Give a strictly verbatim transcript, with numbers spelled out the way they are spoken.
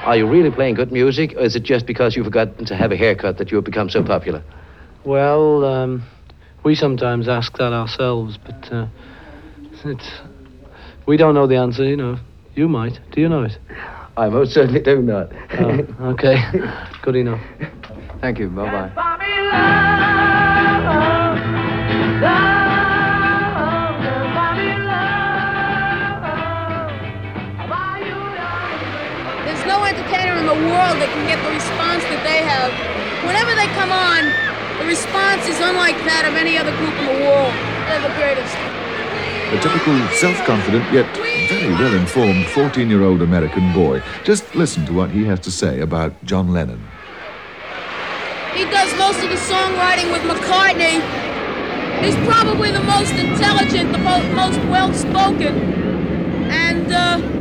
Are you really playing good music, or is it just because you've forgotten to have a haircut that you have become so popular? Well, um, we sometimes ask that ourselves, but uh, it's we don't know the answer, you know. You might. Do you know it? I most certainly do not. Oh, okay. Good enough. Thank you. Bye-bye. There's no entertainer in the world that can get the response that they have. Whenever they come on, the response is unlike that of any other group in the world. They're the greatest. A typical self-confident yet very well-informed fourteen-year-old American boy. Just listen to what he has to say about John Lennon. He does most of the songwriting with McCartney. He's probably the most intelligent, the mo- most well-spoken, and uh,